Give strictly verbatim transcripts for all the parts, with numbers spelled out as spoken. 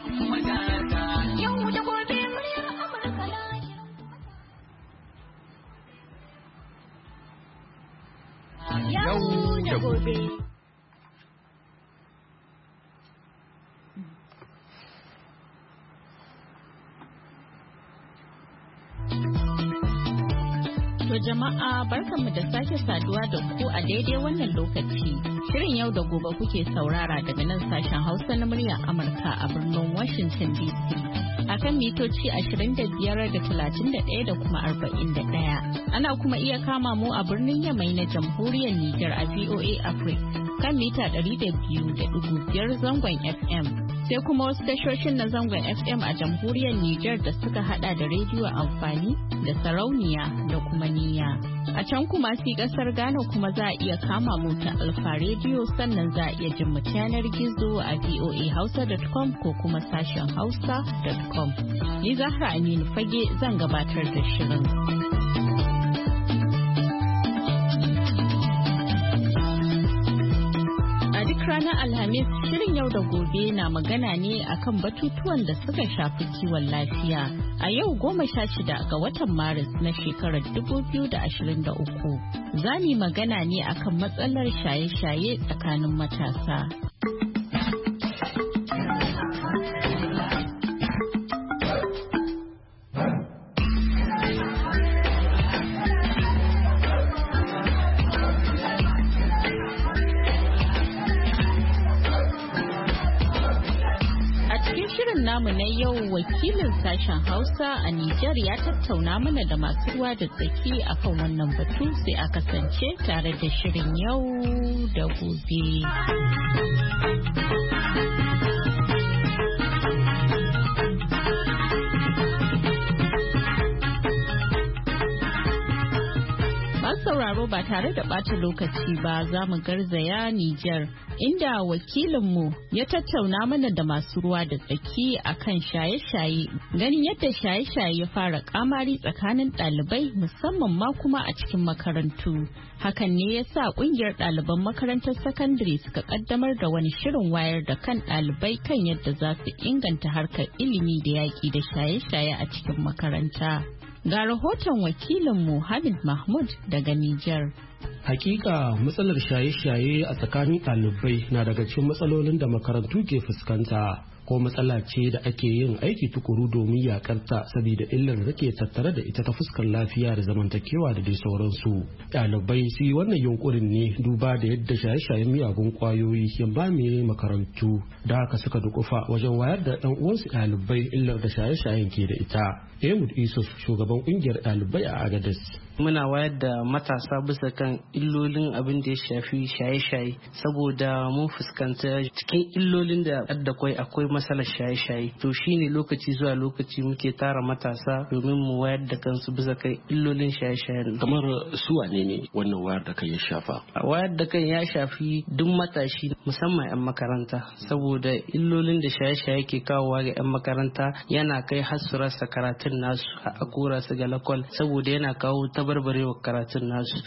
Yau da gobe muryar Amurka na Yau da gobe. To jama'a barkanmu da sake saduwa da ku a daidai wannan lokaci. Shirin yau da gobe kuke saurara daga nan sashen Hausa na muryar Amurka a birnin Washington D C. A kan mitoci ashirin da biyar da talatin da ɗaya da kuma arba'in da ɗaya. Ana kuma iya kama mu a birnin Yamai na Jamhuriyar Nijar a V O A Africa kan mita ɗari da biyu da ɗigo biyar zangon F M. Sai kuma wasu tashoshin na zangon F M a Jamhuriyar Nijar da suka hada da rediyo amfani da sarauniya da kuma niyya. A can kuma si kasar Ghana kuma za a iya kama mu ta Alfa rediyo sannan za a iya jin mu yanar gizo a voa hausa dot com ko kuma sashen hausa dot com. Ni Zahra Aminu Fage zan gabatar da shirin. Ranar Alhamis shirin yau da gobe na magana ne akan batutuwan da suka shafi kiwon lafiya. A yau goma sha shida ga watan Maris na shekarar dubu biyu da ashirin da uku. Za mu magana ne akan matsalar shaye-shaye tsakanin matasa. Namu na yau wakilin sashen Hausa a Nijar ya tattauna mana da masu ruwa da tsaki akan wannan batu sai a kasance tare da shirin yau da gobe. Sauraro ba tare da ɓata lokaci ba za mu garzaya Nijar inda wakilinmu ya tattauna mana da masu ruwa da tsaki akan shaye-shaye ganin yadda shaye-shaye ya fara kamari tsakanin ɗalibai musamman ma kuma a cikin makarantu. Hakan ne ya sa ƙungiyar ɗaliban makarantar sakandare suka ƙaddamar da wani shirin wayar da kan ɗalibai kan yadda za su inganta harkar ilimi da yaƙi da shaye-shaye a cikin makaranta. Ga rahoton wakilinmu Hamid Mahmud daga Nijar. Hakika matsalar shaye-shaye a tsakanin ɗalibai na daga cikin matsalolin da makarantu ke fuskanta ko matsala ce da ake yin aiki tukuru domin yakarta saboda illar da ke tattare da ita ta fuskar lafiya da zamantakewa da dai sauransu. Ɗalibai su yi wannan yunkurin ne duba da yadda shaye-shayen miyagun kwayoyi ya mamaye makarantu da haka suka dukufa wajen wayar da ɗan uwansu ɗalibai illar da shaye-shayen ke da ita. Ehud Yusuf shugaban ƙungiyar ɗalibai a Agadez. Muna wayar da matasa bisa kan illolin abin da ya shafi shaye-shaye saboda mun fuskanta cikin illolin da addakwai akwai matsalar shaye-shaye to shine lokaci zuwa lokaci muke tara matasa domin mu wayar da kansu bisa kan illolin shaye-shaye. Kamar su wane ne wannan wayar da kai ya shafa? Wayar da kan ya shafi duk matashi musamman 'yan makaranta saboda illolin da shaye-shaye ke kawowa ga 'yan makaranta yana kai har su rasa karatun nasu a kora su ga lakwal saboda yana kawo tabarbarewa karatun nasu.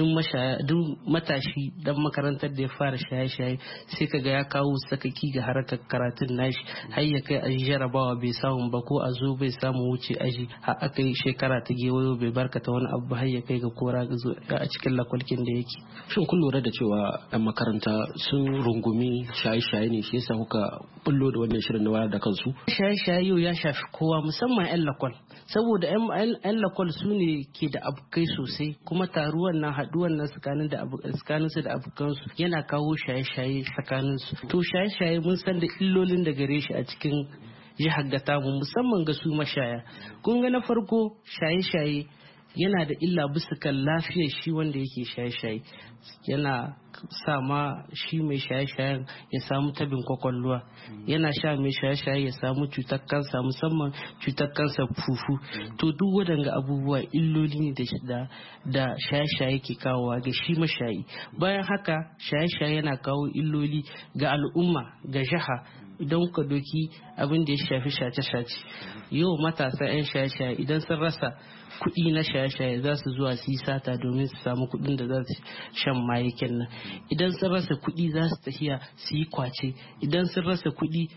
Duk matashi dan makarantar da ya fara shaye-shaye sai kaga ya kawo sakaki ga harkar karatun nashi har ya kai aji jarabawa bai samu ba ko a zo bai samu wuce aji har aka yi shekara ta gewayo bai barkata wani abu har ya kai ga kora a cikin lakwalkin da yake. Shin kun lura da cewa 'yan makaranta sun rungumi shaye-shaye ne shi yasa kuka bullo da wannan shirin na wayar da kansu? Shaye-shaye yau ya shafi kowa musamman 'yan lakwal saboda 'yan lakwal su ne ke da abokai sosai kuma taruwan nan haduwan nan tsakanin da tsakanin su da abokansu yana kawo shaye-shaye tsakanin su. To shaye-shaye mun san da illolin da gare shi a cikin jihar Gatamu musamman ga su mashaya. Kun ga na farko shaye-shaye yana da illa bisa kan lafiyar shi wanda yake shaye-shaye, yana sa ma shi mai shaye-shayen ya samu tabin kwakwalwa, yana sha mai shaye-shaye ya samu cutar kansa musamman cutar kansa fufu. To duk waɗanga abubuwa illoli ne da da shaye-shaye ke kawowa ga shi mashayi. Bayan haka shaye-shaye yana kawo illoli ga al'umma ga jiha. Idan ka doki abin da ya shafi shace-shace, yau matasa 'yan shaye-shaye idan sun rasa kuɗi na shaye-shaye za su zuwa su yi sata domin su samu kuɗin da za su shan mayakin nan. Idan sun rasa kuɗi za su tafiya su yi kwace. Idan sun rasa kuɗi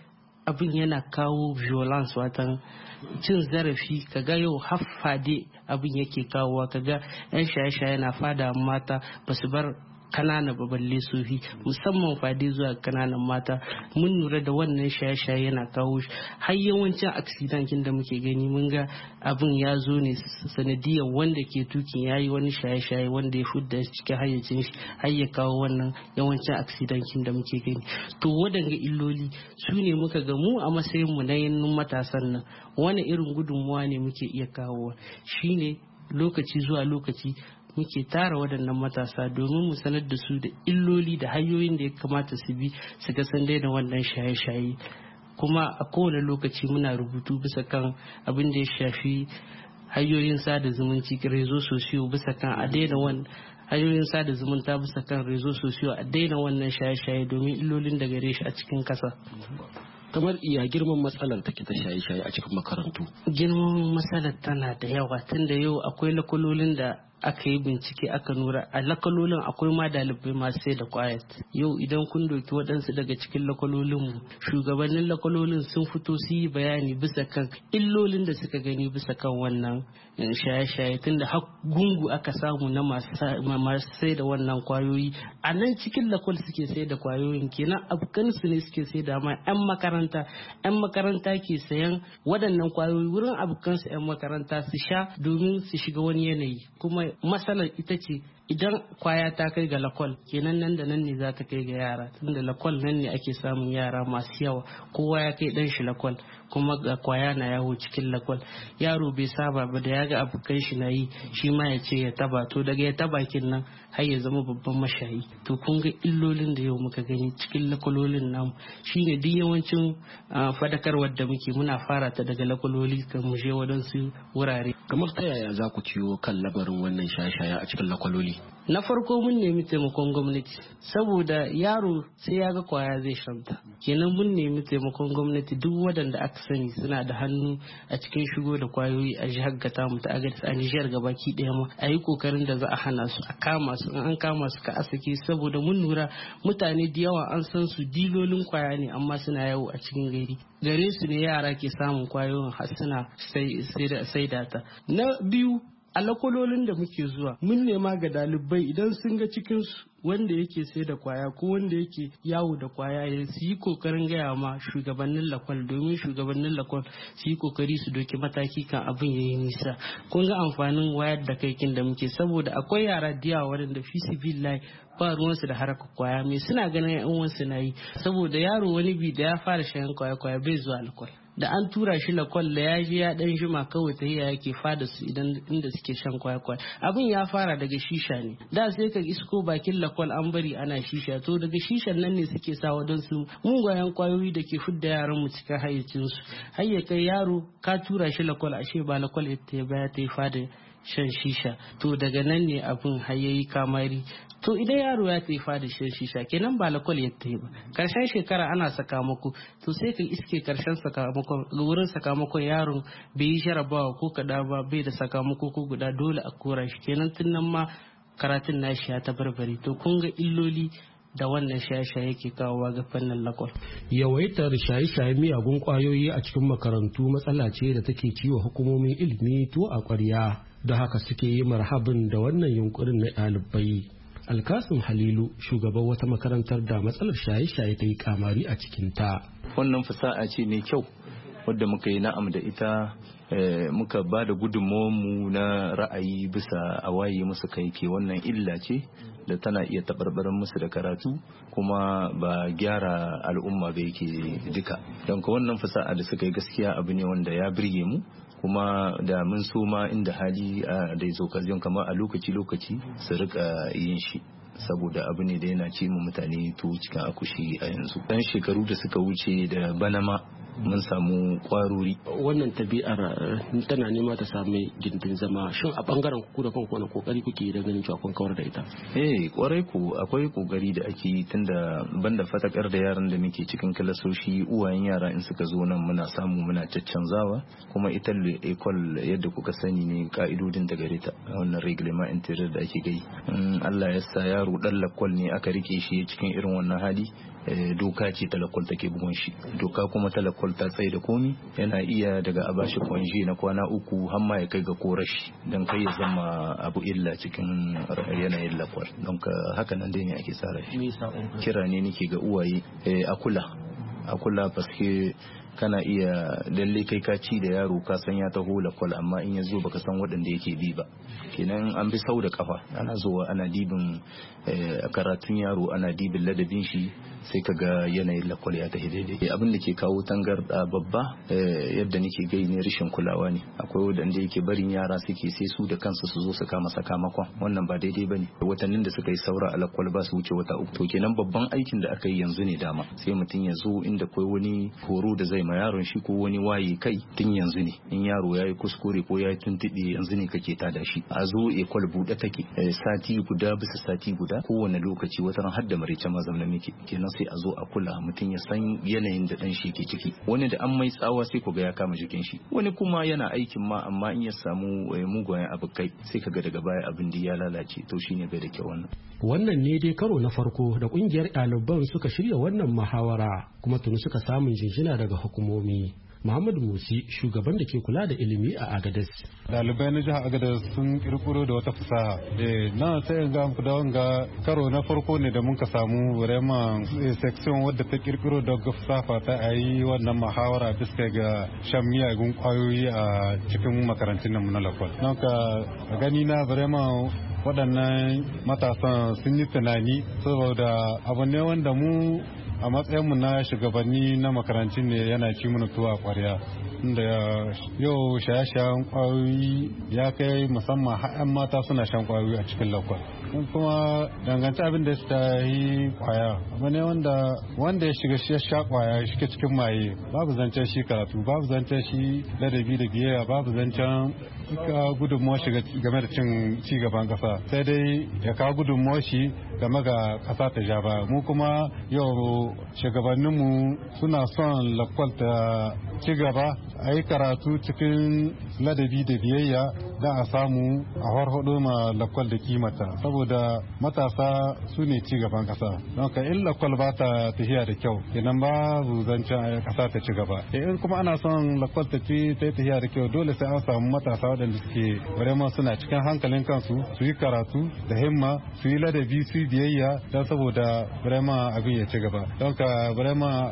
abin yana kawo violence, watan cin zarafi. Kaga yau haffade abin yake kawowa, kaga yan shaye-shaye na fada mata ba su bar kanana ba balle sofi, musamman fadi zuwa kananan mata. Mun lura da wannan shaye-shaye yana kawo har yawancin accidentin da muke gani, mun ga abin ya zo ne sanadiyar wanda ke tukin yayi wani shaye-shaye wanda ya fudda cikin hayyacin shi har ya kawo wannan yawancin accidentin da muke gani. To wadanga illoli su ne muka ga mu a matsayin mu na yin matasan nan wani irin gudunmuwa ne muke iya kawowa, shine lokaci zuwa lokaci muke tara waɗannan matasa domin mu sanar da su da illoli da hanyoyin da ya kamata su bi su ga sun daina wannan shaye-shaye. Kuma a kowane lokaci muna rubutu bisa kan abin da ya shafi hanyoyin sada zumunci, rezo sosiyo, bisa kan a daina wannan hanyoyin sada zumunta, bisa kan rezo sosiyo a daina wannan shaye-shaye domin illolin da gare shi a cikin kasa. Kamar iya girman matsalar take ta shaye-shaye a cikin makarantu? Girman matsalar tana da yawa, tunda yau akwai lakololin da aka yi bincike aka nura a lakololin akwai ma dalibai masu sai da kwayat. Yau idan kun doki waɗansu daga cikin lakololin, shugabannin lakololin sun fito su yi bayani bisa kan illolin da suka gani bisa kan wannan shaye-shaye, tunda har gungu aka samu na masu sai da wannan kwayoyi a nan cikin lakol suke sai da kwayoyin. Kenan abokansu ne suke sai da ma 'yan makaranta 'yan makaranta ke sayan waɗannan kwayoyi wurin abokansu 'yan makaranta su sha domin su shiga wani yanayi. Kuma matsalar ita ce idan kwaya ta kai ga lakol, kenan nan da nan ne za ta kai ga yara, tunda lakol nan ne ake samun yara masu yawa, kowa ya kai dan shi lakol, kuma ga kwaya na yawo cikin lakol. Yaro bai saba ba da ya ga abokan shi na yi, shi ma ya ce ya taba, to daga ya taba kin nan har ya zama babban mashayi. To kun ga illolin da yau muka gani cikin lakololin namu, shine duk yawancin fadakarwar da muke muna fara ta daga lakololi kan mu je wadansu wurare. Kamar ta yaya za ku ciwo kan labarin wannan shaye-shaye a cikin lakololi? Na farko mun nemi taimakon gwamnati, saboda yaro sai ya ga kwaya zai shanta. Kenan mun nemi taimakon gwamnati, duk waɗanda aka sani suna da hannu a cikin shigo da kwayoyi a jihar gata mu ta Agadez, a Nijar gabaki ɗaya ma a yi kokarin da za a hana su, a kama su, in an kama su ka asake, saboda mun lura mutane da yawa an san su dilolin kwaya ne amma suna yawo a cikin gari. Gare su ne yara ke samun kwayoyin har suna sai data. Na biyu, a lakololin da muke zuwa mun nema ga dalibai idan sun ga cikin wanda yake sai da kwaya ko wanda yake yawo da kwaya ya su yi kokarin gaya ma shugabannin lakwal, domin shugabannin lakwal su yi kokari su doki mataki kan abin ya yi nisa. Kun ga amfanin wayar da kaikin da muke, saboda akwai yara da yawa waɗanda fi sibilai ba ruwansu da harkar kwaya, mai suna ganin yan uwansu na yi, saboda yaro wani bi da ya fara shan kwaya kwaya bai zuwa lakwal, da an tura shi lakwal da ya je ya dan jima kawai ta hiya yake fada su idan inda suke shan kwaya kwaya. Abin ya fara daga shisha ne, da sai ka isko bakin lakwal an bari ana shisha, to daga shishan nan ne suke sa wadansu mugayen kwayoyi da ke fidda yaran mu cikin hayyacin su, har ya kai yaro ka tura shi lakwal ashe ba lakwal ita ya ta fada shan shisha. To daga nan ne abin har yayi kamari. To idan yaro ya tafi da shan shisha kenan ba lakwal ya tafi ba, karshen shekara ana sakamako, to sai ka iske karshen sakamakon wurin sakamakon yaron bai yi jarabawa ko kada ba, bai da sakamako ko guda, dole a kora shi. Kenan tun nan ma karatun nashi ya tabarbare. To kun ga illoli da wannan shaye-shaye ke kawowa ga fannin lakwal. Yawaitar shaye-shaye miyagun kwayoyi a cikin makarantu matsala ce da take ciwo hukumomin ilimi to a ƙwarya, da haka suke yi marhabin da wannan yunkurin na ɗalibai. Alkasim Halilu, shugaban wata makarantar da matsalar shaye-shaye ta yi kamari a cikinta. Wannan fasaha ce mai kyau wadda muka yi na'am da ita, muka ba da gudunmawarmu na ra'ayi bisa a waye musu kai ke wannan illa ce da tana iya tabarbaran musu da karatu, kuma ba gyara al'umma ba yake duka. Don ka wannan fasaha da suka yi gaskiya abu ne wanda ya birge mu, kuma da mun so ma inda hali da zo kamar a lokaci-lokaci su rika yin shi, saboda abu ne da yana ce mu mutane to cikin akushi a yanzu. Dan shekaru da suka wuce da bana ma mun samu kwarori. Wannan tabi'ar tana nema ta sami gindin zama, shin a bangaren ku da kanku wani kokari kuke da ganin cewa kun kawar da ita? Eh kwarai ku akwai kokari da ake yi, tunda banda fatakar da yaran da muke cikin kalasoshi, uwayen yara in suka zo nan muna samu muna caccanzawa, kuma ita ekol yadda kuka sani ne ka'idodin da gare ta wannan reglement interior da ake gai. Allah ya sa yaro dan lakwal ne aka rike shi cikin irin wannan hali, doka ce talakwal take bugun shi. Doka kuma talakwal ta tsaye da komi, yana iya daga a bashi kwanje na kwana uku har ma ya kai ga korashi don kai ya zama abu illa cikin yanayin lakwal. Don haka nan dai ne ake tsara shi. Kira ne nake ga uwaye a kula a kula paske kana iya lalle kai ka ci da yaro ka san ya taho lakwal, amma in ya zo baka san waɗanda yake bi ba. Kenan an bi sau da kafa, ana zuwa ana dibin karatun yaro, ana dibin ladabin shi, sai ka ga yanayin lakwal ya tafi daidai. Abin da ke kawo tangarda babba yadda nake gai ne rashin kulawa ne. Akwai waɗanda yake barin yara suke sai su da kansu su zo su kama sakamakon, wannan ba daidai bane. Watannin da suka yi saura a lakwal ba su wuce wata uku. To kenan babban aikin da aka yi yanzu ne dama, sai mutum ya zo inda kai wani horo da zai ma yaron shi ko wani waye kai tun yanzu ne. In yaro ya yi kuskure ko ya yi tuntuɓe yanzu ne kake tada shi. A zo ekwal buɗe take sati guda bisa sati guda, kowane lokaci wata ran har da maraice ma zaune muke. Kenan sai a zo a kula, mutum ya san yanayin da dan shi ke ciki. Wani da an mai tsawa sai ku ga ya kama jikin shi, wani kuma yana aikin ma amma in ya samu mugayen abokai sai ka ga daga baya abin da ya lalace. To shine bai da kyau wannan. Wannan ne dai karo na farko da kungiyar ɗaliban suka shirya wannan muhawara, kuma tuni suka samun jinjina daga hukumomi. Muhammad Musi, shugaban da ke kula da ilimi a Agadez. Dalibai na jihar Agadez sun kirkiro da wata fasaha. Eh, na sai ga muku da wanga karo na farko ne da muka samu vraiment section wadda ta kirkiro da fasaha ta ayi wannan muhawara bisa ga shan miyagun kwayoyi a cikin makarantun nan na lakwal. Don ka gani na vraiment waɗannan matasan sun yi tunani, saboda abu ne wanda mu a matsayinmu na shugabanni na makarantun ne yana ci mana tuwa a ƙwarya. Inda yau shaye-shayen kwayoyi ya kai musamman ha'yan mata suna shan kwayoyi a cikin lakwal. Kuma dangance abin da ya yi kwaya, abu ne wanda wanda ya shiga shi ya sha kwaya ya shiga cikin maye, babu zancen shi karatu, babu zancen shi ladabi da biyayya, babu zancen ka gudunmuwa shiga game da cin ci gaban kasa, sai dai ya kawo gudunmuwa shi game ga kasa ta ja baya. Mu kuma yau shugabanninmu suna son lakwal ta ci gaba, a yi karatu cikin ladabi da biyayya da a samu a harhaɗo ma lakwal da kimata, saboda matasa su ne ci gaban kasa. Don ka in lakwal ba ta tafiya da kyau, kenan babu zancen kasa ta ci gaba. In kuma ana son lakwal ta ci ta tafiya da kyau, dole sai an samu matasa waɗanda suke vraiment suna cikin hankalin kansu, su yi karatu da himma, su yi ladabi, su yi biyayya, don saboda vraiment abin ya ci gaba. Don ka vraiment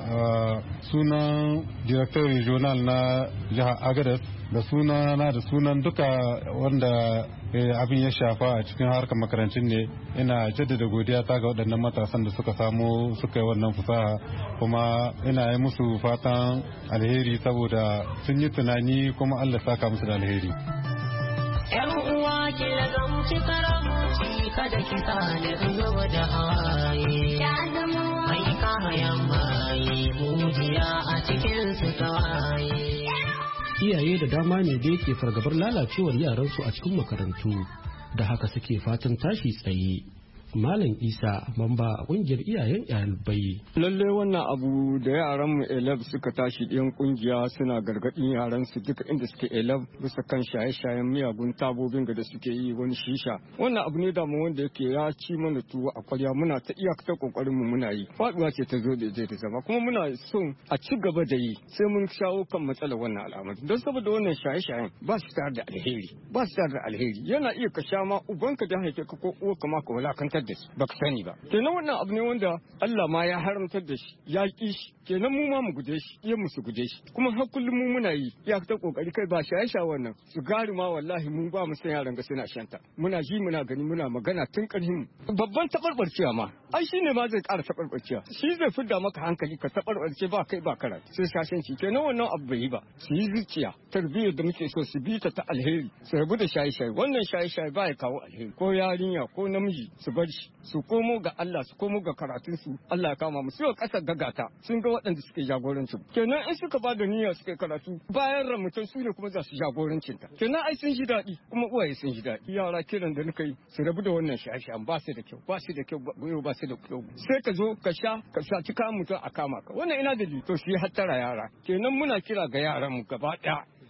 sunan director regional na jihar Agadez da suna na da sunan duka wanda abin ya shafa a cikin harkar makarantun ne, ina jaddada godiya ta ga waɗannan matasan da suka samu suka yi wannan fasaha, kuma ina yi musu fatan alheri saboda sun yi tunani, kuma Allah saka musu da alheri. Yan uwa ki da zamci karamci kada ki sani zuwa da haye, mai kayan maye mujiya a cikin su tawaye. Iyaye da dama ne da yake fargabar lalacewar yaransu a cikin makarantu, da haka suke fatan tashi tsaye. Malam Isa, mamba a kungiyar iyayen ɗalibai. Lalle wannan abu da yaran mu elab suka tashi ɗiyan kungiya suna gargaɗin yaran su duka inda suke elab bisa kan shaye-shayen miyagun tabobin da suke yi wani shisha. Wannan abu ne da mu wanda yake ya ci mana tuwo a kwarya, muna ta iyakar kokarin mu muna yi. Faduwa ce ta zo da je ta zama, kuma muna son a ci gaba da yi sai mun shawo kan matsalar wannan al'amari. Don saboda wannan shaye-shayen ba su tare da alheri, ba su tare da alheri. Yana iya ka sha ma ubanka da haife ka ko uwarka ma ka wulakantar da su baka sani ba. Kenan wannan abu ne wanda Allah ma ya haramtar da shi, ya ki shi, kenan mu ma mu guje shi, iya mu su guje shi. Kuma har kullum mu muna yi ya ta kokari kai ba shaye shaye wannan su gari ma wallahi mun ba mu san yaran ga suna shanta. Muna ji muna gani muna magana tun karhin mu. Babban tabarbarciya ma ai shine ma zai ƙara tabarbarciya. Shi zai fidda maka hankali ka tabarbarce ba kai ba karatu. Sai shashanci kenan wannan abu bai yi ba. Su yi zuciya tarbiyyar da muke so su bi ta ta alheri, su rabu da shaye shaye. Wannan shaye shaye ba ya kawo alheri, ko yarinya ko namiji su bar shi, su komo ga Allah, su komo ga karatun su. Allah ya kama mu su yau kasar gagata sun ga waɗanda suke jagorancin. Kenan in suka ba da niyya suke karatu bayan ramutan su ne kuma za su jagorancin ta. Kenan ai sun ji daɗi kuma uwaye sun ji daɗi. Yara kiran da nika yi su rabu da wannan shaye-shayen ba su da kyau, ba su da kyau, ba su da kyau. Sai ka zo ka sha ka saci kayan mutum a kama ka. Wannan ina da to su yi hattara yara. Kenan muna kira ga yaran mu gaba ɗaya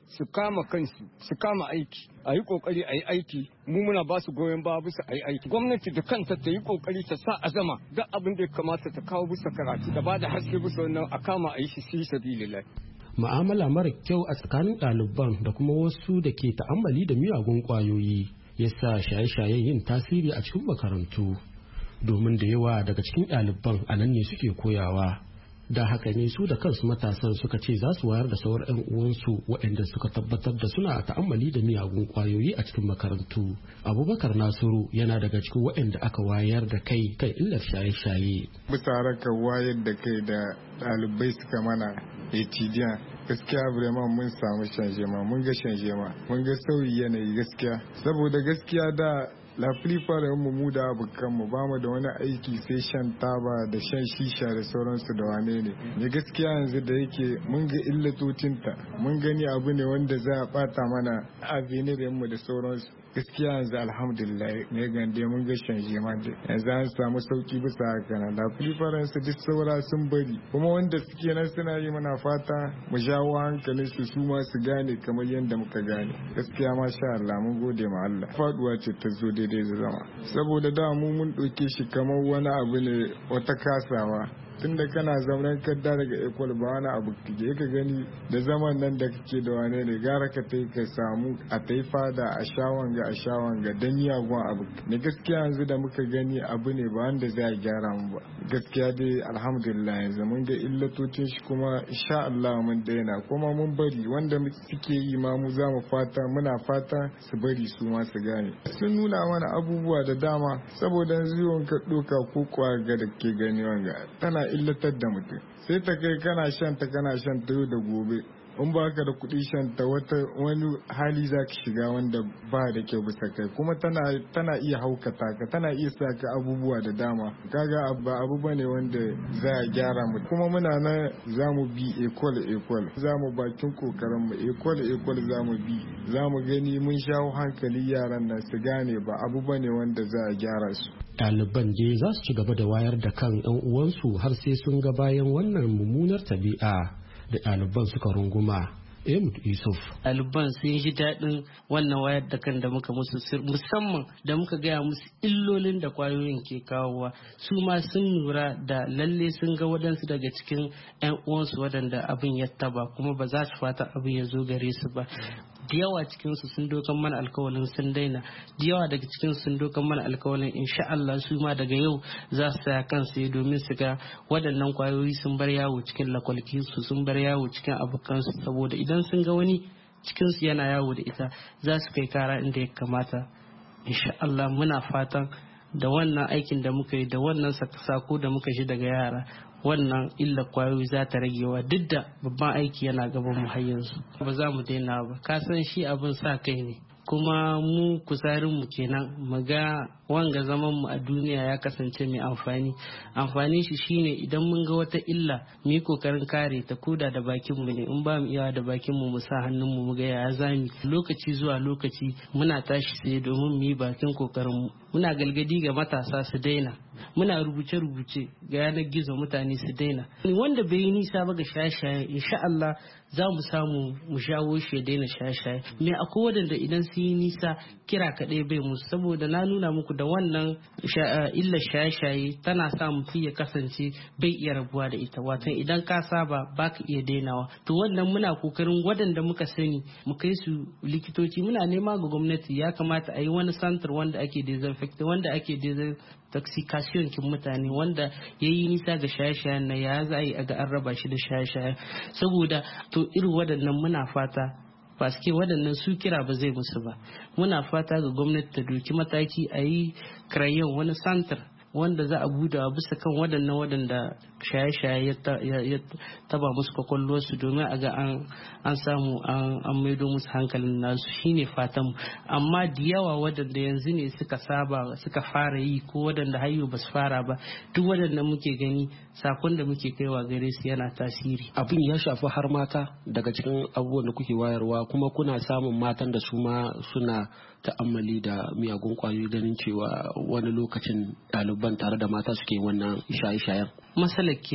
su kama kansu su kama aiki a yi kokari a yi aiki mu muna ba su goyon ba bisa a yi aiki gwamnati da kanta ta yi kokari ta sa azama duk abin da ya kamata ta kawo bisa karatu da ba da haske bisa wannan a kama a yi shi fi sabilillah. Ma'amala mara kyau a tsakanin ɗaliban da kuma wasu da ke ta'ammali da miyagun ƙwayoyi ya sa shaye-shayen yin tasiri a cikin makarantu domin da yawa daga cikin ɗaliban a nan ne suke koyawa. Da haka ne su da kansu matasan suka ce za su wayar da sauran 'yan uwansu waɗanda suka tabbatar da suna ta'ammali da miyagun ƙwayoyi a cikin makarantu. Abubakar Nasiru yana daga cikin waɗanda aka wayar da kai kan illar shaye-shaye. Bisa harkar wayar da kai da ɗalibai suka mana etidiyan gaskiya vraiment mun samu shanjema mun ga shanjema mun ga sauyi yanayi gaskiya saboda gaskiya da la plupart mu mu da abokan mu ba mu da wani aiki sai shan taba da shan shisha da sauransu da wane ne ne gaskiya yanzu da yake mun ga illatocinta mun gani abu ne wanda za a bata mana avenir mu da sauransu gaskiya yanzu alhamdulillah ne gande mun ga shanje ma yanzu an samu sauki bisa haka nan da plupart su duk saura sun bari kuma wanda suke nan suna yi mana fata mu jawo hankalin su su ma su gane kamar yadda muka gane gaskiya masha Allah mun gode ma Allah faduwa ce ta zo daidai da zama saboda da mu mun ɗauke shi kamar wani abu ne wata kasawa tunda kana zauren kadda daga ekwal ba wani abu kike ka gani da zaman nan da kake da wane ne gara ka tai ka samu a tai fada a shawon ga a shawon ga dan miyagun abu ne gaskiya yanzu da muka gani abu ne ba wanda za a gyara mu ba gaskiya dai alhamdulillah yanzu mun ga illatocin shi kuma insha Allah mun daina kuma mun bari wanda suke yi ma mu za mu fata muna fata su bari su ma su gane sun nuna mana abubuwa da dama saboda yanzu ka doka ko kwa ga da ke gani wanga tana illatar da mutum sai ta kai kana shan ta kana shan ta yau da gobe in ba ka da kuɗi shan ta wata wani hali za ka shiga wanda ba da kyau bisa kai kuma tana tana iya haukata ka tana iya sa ka abubuwa da dama kaga ba abu bane wanda za a gyara mu kuma muna na za mu bi ekol ekol za mu bakin kokarin mu ekol ekol za mu bi za mu gani mun shawo hankali yaran nan su gane ba abu bane wanda za a gyara su. Ɗaliban je za su ci gaba da wayar da kan 'yan uwansu har sai sun ga bayan wannan mummunar tabi'a da ɗaliban suka runguma. Ahmed Yusuf. Ɗaliban sun ji daɗin wannan wayar da kan da muka musu musamman da muka gaya musu illolin da kwayoyin ke kawowa su ma sun lura da lalle sun ga waɗansu daga cikin 'yan uwansu waɗanda abin ya taba kuma ba za su fata abin ya zo gare su ba. Da yawa cikinsu sun dokan mana alkawalin sun daina da yawa daga cikinsu sun dokan mana alkawalin insha Allah su ma daga yau za su saya kansu domin su ga waɗannan kwayoyi sun bar yawo cikin lakwalkinsu sun bar yawo cikin abokansu saboda idan sun ga wani cikinsu yana yawo da ita za su kai kara inda ya kamata. Insha Allah muna fatan da wannan aikin da muka yi da wannan sako da muka shi daga yara wannan illa kwayoyi za ta ragewa duk da babban aiki yana gaban mu har yanzu ba za mu daina ba ka san shi abin sa kai ne kuma mu kuzarin mu kenan mu ga wanga zaman mu a duniya ya kasance mai amfani amfani shi shine idan mun ga wata illa mu yi kokarin kare ta koda da bakin mu ne in ba mu iya da bakin mu mu sa hannun mu mu ga ya zami lokaci zuwa lokaci muna tashi sai domin mu yi bakin kokarin mu muna galgadi ga matasa su daina muna rubuce rubuce ga yanar gizo mutane su daina wanda bai yi nisa ba ga shaye-shaye insha Allah za mu samu mu shawo shi ya daina shaye-shaye me akwai wadanda idan sun yi nisa kira kaɗai bai musu saboda na nuna muku da wannan illar shaye-shaye tana sa mutum ya kasance bai iya rabuwa da ita watan idan ka saba baka iya dainawa to wannan muna kokarin waɗanda muka sani mu kai su likitoci muna nema ga gwamnati ya kamata a yi wani santar wanda ake disinfect wanda ake desintoxication kin mutane wanda ya yi nisa ga shaye-shayen na ya za a yi ga an raba shi da shaye-shaye saboda to irin waɗannan muna fata paske waɗannan su kira ba zai musu ba muna fata ga gwamnati ta doki mataki a yi krayon wani santar wanda za a buɗe bisa kan waɗannan waɗanda shaye-shaye ya taba musu kwakwalwarsu domin a ga an samu an maido musu hankalin nasu shine fatan amma da yawa waɗanda yanzu ne suka saba suka fara yi ko waɗanda hayo ba su fara ba duk waɗanda muke gani sakon da muke kaiwa gare su yana tasiri. Abin ya shafi har mata daga cikin abubuwan da kuke wayarwa kuma kuna samun matan da su ma suna ta'ammali da miyagun kwayoyi ganin cewa wani lokacin ɗaliban tare da mata suke wannan shaye-shayen. Masalar kenan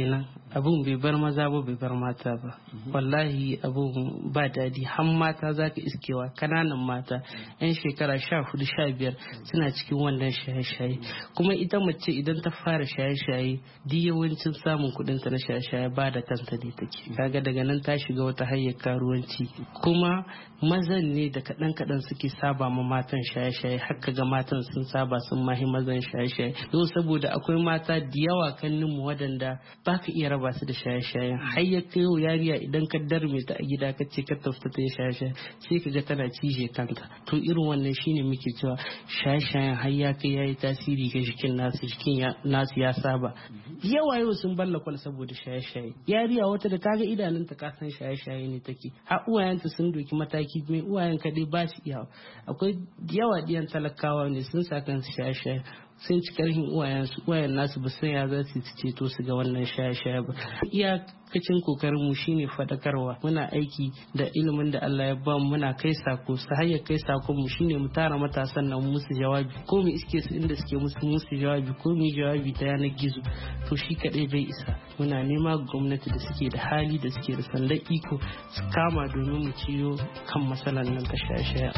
abun bai bar maza ba bai bar mata ba. Wallahi abun ba daɗi. Har mata za ka iskewa kananan mata yan shekara sha hudu sha biyar suna cikin wannan shaye-shaye. Kuma ita mace idan ta fara shaye-shaye duk yawancin samun kuɗin ta na shaye-shaye ba da kanta ne take. Kaga daga nan ta shiga wata hanyar karuwanci. Kuma mazan ne da kaɗan kaɗan suke saba ma matan shaye-shaye har ga matan sun saba sun mahi mazan shaye-shaye. Yau saboda akwai mata da yawa kannin mu waɗanda ba ka iya raba su da shaye-shayen. Har ya kai yau yariya idan ka darme ta a gida ka ce ka tafta ta shaye-shaye sai ka ga tana cije kanta. To irin wannan shine muke cewa shaye-shayen har ya kai yayi tasiri ga jikin nasu jikin nasu ya saba. Yawa yau sun balla kwal saboda shaye-shaye. Yariya wata da kaga idanunta ka san shaye-shaye ne take. Har uwayenta sun doki mataki mai uwayen ka dai ba su iya. Akwai yawa diyan talakawa ne sun sa kansu shaye-shaye sun ci karhin uwayensu uwayen nasu ba san ya za su ceto su ga wannan shaye-shaye ba. Iyakacin kokarin mu shine fadakarwa. Muna aiki da ilimin da Allah ya ba mu muna kai sako su hanyar kai sakon mu shine mu tara matasan nan musu jawabi ko mu iske su inda suke musu musu jawabi ko mu jawabi ta yanar gizo. To shi kadai bai isa. Muna nema gwamnati da suke da hali da suke da sanda iko su kama domin mu ciyo kan matsalar nan ta shaye-shaye.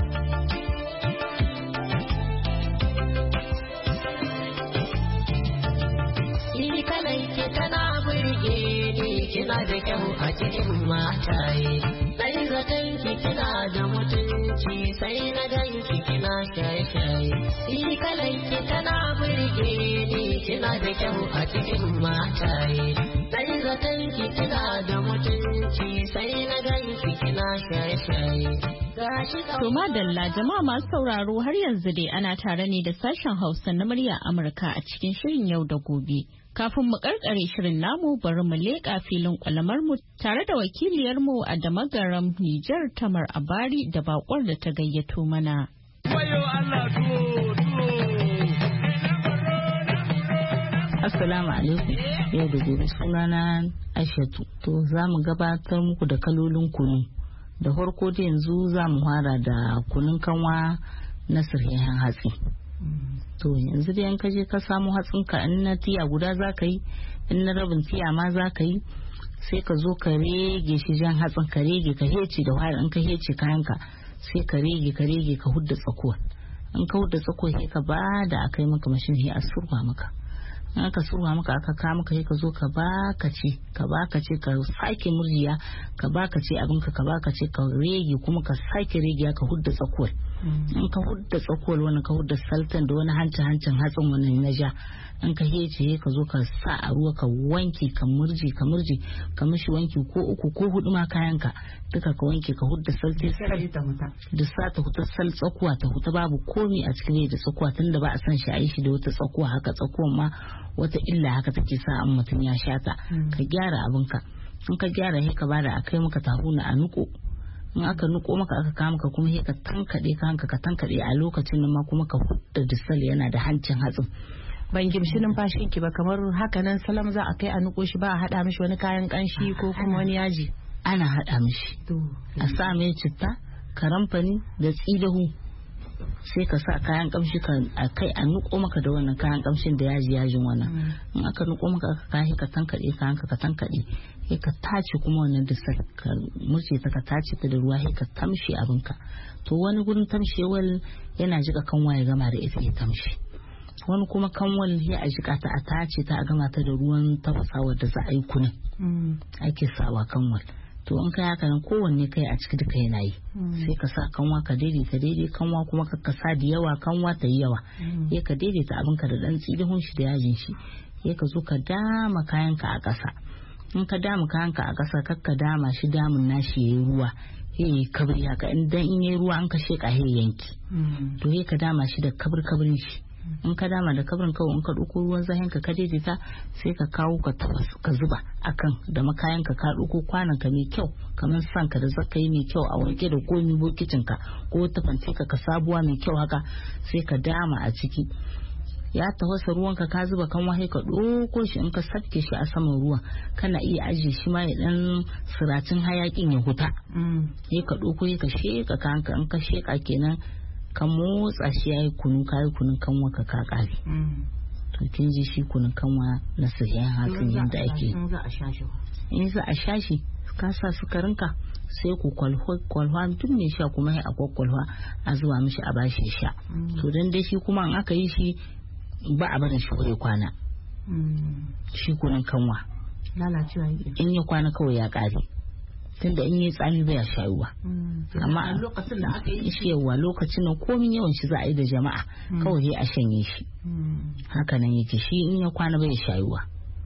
Kina da kyau a cikin mataye, sai zaton ki kina da mutunci, sai na ganki kina shaye-shaye. Ni kalan ki tana burge ni, kina da kyau a cikin mataye, sai zaton ki kina da mutunci, sai na ganki kina shaye-shaye. To madalla jama'a masu sauraro har yanzu dai ana tare ne da sashen Hausa na murya Amurka a cikin shirin yau da gobe. Kafin mu karkare shirin namu bari mu leƙa filin kwalamar mu tare da wakiliyar mu a Damagaram Nijar Tamar Abari da bakwar da ta gayyato mana. Assalamu alaikum yau da gobe sunana Aishatu. To za mu gabatar muku da kalolin kunu. Da farko da yanzu za mu fara da kunun kanwa na sirhehen hatsi. To yanzu da yanka je ka samu hatsinka in na tiya guda za ka yi in na rabin tiya ma za ka yi sai ka zo ka rege shi jan hatsin ka rege ka hece da wari in ka hece kayanka sai ka rege ka rege ka hudda tsakuwa in ka hudda tsakuwa sai ka ba da aka yi maka mashin sai a surwa maka in aka surwa maka aka ka maka sai ka zo ka baka ce ka baka ce ka sake murjiya ka baka ce abinka ka baka ce ka rege kuma ka sake rege ka hudda tsakuwar in ka hudda tsakuwar wani ka hudda saltan da wani hancin hancin hatsin wani na ja in ka hece ka zo ka sa a ruwa ka wanke ka murji ka murji ka mishi wanki ko uku ko hudu ma kayanka duka ka wanke ka hudda salte da sa ta huta sal tsakuwa ta huta babu komi a cikin da tsakuwa tunda ba a san shi a yi shi da wata tsakuwa haka tsakuwan ma wata illa haka take sa an mutum ya shata ka gyara abinka in ka gyara sai ka bada akai maka tahuna a nuko in aka nuko maka aka kama ka kuma sai ka tankade ka hanka ka tankade a lokacin nan ma kuma ka hudda disal yana da hancin hatsin ban gimshi numfashin ki ba kamar haka nan salam za a kai a nuko shi ba a hada mishi wani kayan kanshi ko kuma wani yaji ana hada mishi a sa mai citta karamfani da tsidahu sai ka sa kayan kamshi ka a kai a nuko maka da wannan kayan kamshin da yaji yajin wannan in aka nuko maka aka kai ka tankade ka hanka ka tankade sai ka tace kuma wannan da ka murce ta ka tace ta da ruwa sai ka tamshe abinka to wani gurin tamshewal yana jika kanwa ya gama da ita ya tamshe wani kuma kanwal ya a jika ta a tace ta a gama ta da ruwan tafasawa da za a yi kunin ake sawa kanwal to in kai haka nan kowanne kai a ciki duka yana yi sai ka sa kanwa ka daidaita daidai kanwa kuma ka kasa da yawa kanwa ta yi yawa ya ka daidaita abinka da dan tsidihun shi da yajin shi ya ka zo ka dama kayanka a ƙasa in ka dama kayanka a ƙasa kar ka dama shi damun nashi yayi ruwa yayi kabri haka in dan in yayi ruwa an ka sheka yayi yanki to ya ka dama shi da kabir kabrin shi in ka dama da kabrin kawai in ka ɗauko ruwan zahin ka ka daidaita sai ka kawo ka ka zuba akan da makayan ka ka ɗauko kwanan ka mai kyau kamar san ka da zaka yi mai kyau a wanke da komi bokitin ka ko ta fanti ka ka sabuwa mai kyau haka sai ka dama a ciki ya tafasa ruwan ka ka zuba kan wahai ka ɗauko shi in ka sabke shi a saman ruwan kana iya ajiye shi ma ya dan siracin hayakin ya huta sai ka ɗauko ka sheka kanka in ka sheka kenan ka motsa shi yayi kunu kai kunun kanwa ka ka kare to to kin ji shi kunun kanwa na sahihan hatsin yadda ake in za a sha shi ka sa sukarinka sai ku kwalwa tun mai sha kuma sai a kwakwalwa a zuwa mishi a bashi sha to dan dai shi kuma in aka yi shi ba a barin shi kure kwana shi kunun kanwa lalacewa in ya kwana kawai ya kare tunda in yi tsami bai shayuwa amma a lokacin da aka yi shi yawa lokacin nan komin yawan shi za a yi da jama'a kawai sai a shanye shi haka nan yake shi in ya kwana bai shayuwa.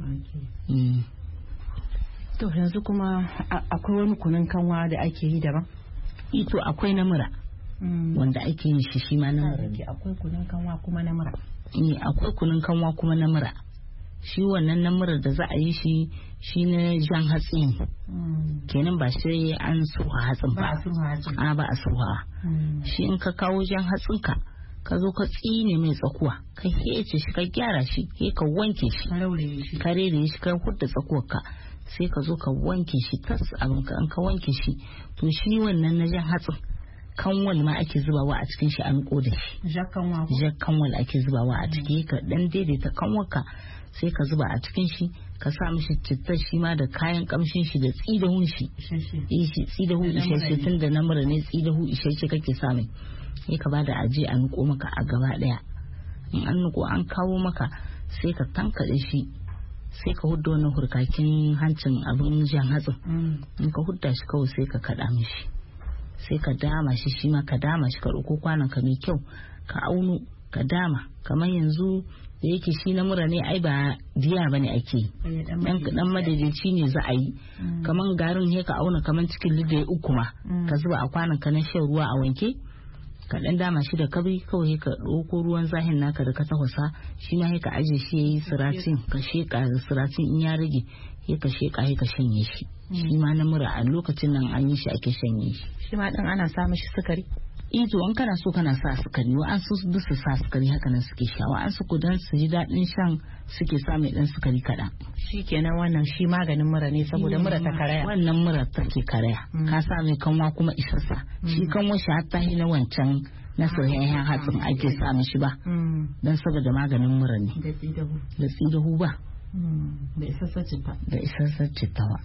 To yanzu kuma akwai wani kunun kanwa da ake yi daban? Ito akwai na mura wanda ake yin shi shi ma na mura. Akwai kunun kanwa kuma na mura. Akwai kunun kanwa kuma na mura. Shi wannan na mura da za a yi shi shi na jan hatsi ne. Kenan ba sai an surha hatsin ba. A ba a surha. Shi in ka kawo jan hatsinka ka zo ka tsine mai tsakuwa ka hece shi ka gyara shi ka wanke shi ka rere shi ka hudda tsakuwarka sai ka zo ka wanke shi tas abin ka an ka wanke shi to shi wannan na jan hatsin kanwal ma ake zubawa a cikin shi an koda shi jakkanwal ake zubawa a ciki ka dan daidaita kanwarka sai ka zuba a cikin shi ka sa mishi cittar shi ma da kayan kamshin shi da tsidahun shi eh shi tsidahu isheshe tun da namura ne tsidahu isheshe kake sa mai sai ka bada aje a nuko maka a gaba daya in an nuko an kawo maka sai ka tankade shi sai ka hudda wannan hurkakin hancin abin jan hatsin in ka hudda shi kawai sai ka kada mishi sai ka dama shi shi ma ka dama shi ka ɗauko kwanan ka mai kyau ka auno ka dama kamar yanzu da yake shi na mura ne ai ba diya bane ake dan dan madaidaci ne za a yi kamar garin he ka auna kamar cikin lidda uku ma ka zuba a kwanan ka na shan ruwa a wanke ka dan dama shi da kabri kawai ka ɗauko ruwan zahin naka da ka tafasa shi ma ka aje shi yayi siratin ka sheka da siratin in ya rage sai ka sheka sai ka shanye shi shi ma na mura a lokacin nan an yi shi ake shanye shi shi ma dan ana sa mishi sukari eh to an kana so kana sa sukari wa an su dusu sa sukari haka nan suke sha wa an su ku dan su ji dadin shan suke sa mai dan sukari kadan shikenan wannan shi maganin mura ne saboda mura ta karaya wannan mura take karaya ka sa mai kanwa kuma isassa shi kanwa shi hatta hi na wancan na soyayyen hatsin ake sa mishi ba dan saboda maganin mura ne da tsidahu da tsidahu ba da isassar citta da isassar citta ba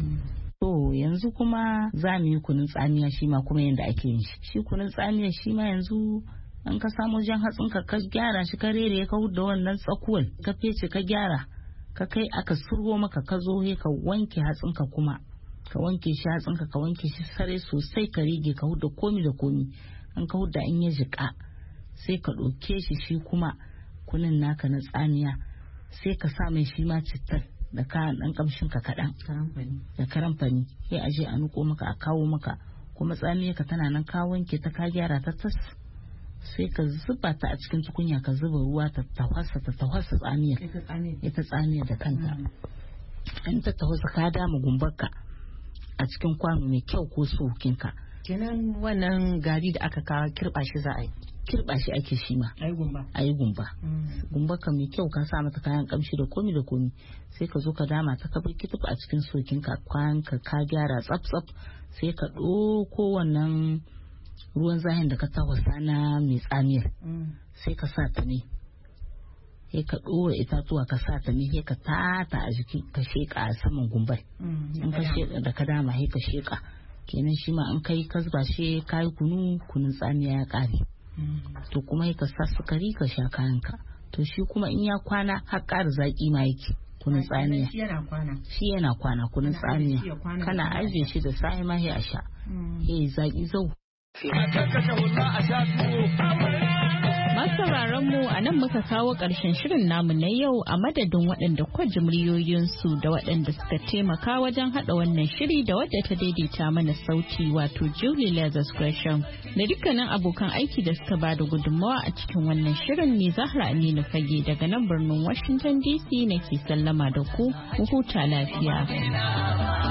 to yanzu kuma za mu yi kunun tsamiya shi ma kuma yanda ake yin shi shi kunun tsamiya shi ma yanzu an ka samu jan hatsin ka ka gyara shi ka rere ka hudda wannan tsakuwar ka fece ka gyara ka kai aka surgo maka ka zo he ka wanke hatsin ka kuma ka wanke shi hatsin ka ka wanke shi sare sosai ka rige ka hudda komi da komi an ka hudda in ya jika sai ka ɗauke shi shi kuma kunun naka na tsamiya sai ka sa mai shi ma cittar da kayan dan kamshin ka kadan da karamfani sai a je a nuko maka a kawo maka kuma tsamiyar ka tana nan ka wanke ta ka gyara ta tas sai ka zuba ta a cikin tukunya ka zuba ruwa ta tafasa ta tafasa tsamiyar ita tsamiyar da kanta in ta tafasa ka dama gumbarka a cikin kwano mai kyau ko sokin ka kenan wannan gari da aka kawo kirba shi za a yi kirba shi ake shi ma ayi gumba ayi gumba gumba ka mai kyau ka sa mata kayan kamshi da komi da komi sai ka zo ka dama ta kabar kitufa a cikin sokin ka kwan ka ka gyara tsaf tsaf sai ka ɗauko wannan ruwan zahin da ka tafasa na mai tsamiyar sai ka sa ta ne sai ka ɗora itatuwa ka sa ta ne sai ka tata a jiki ka sheka a saman gumbar in ka sheka da ka dama sai ka sheka kenan shi ma an kai ka zuba shi kayi kunu kunun tsamiya ya kare to kuma ka sa sukari ka sha kayanka to shi kuma in ya kwana har ƙara zaƙi ma yake kunun tsamiya shi yana kwana kunun tsamiya kana ajiye shi da sa'i ma a sha yayi zaƙi zau Masu sauraron mu a nan muka kawo ƙarshen shirin namu na yau a madadin waɗanda kwa muryoyinsu da waɗanda suka taimaka wajen haɗa wannan shiri da wadda ta daidaita mana sauti wato Julie Lazarus Gresham da dukkanin abokan aiki da suka ba da gudunmawa a cikin wannan shirin ne Zahra Aminu Fage daga nan birnin Washington D C nake sallama da ku, ku huta lafiya.